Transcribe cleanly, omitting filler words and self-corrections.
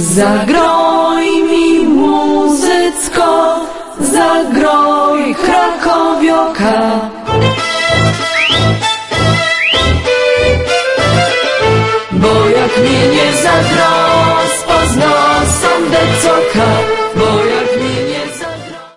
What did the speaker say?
Zagroj mi muzycko, zagroj Krakowioka. Bo jak mnie nie zagroj,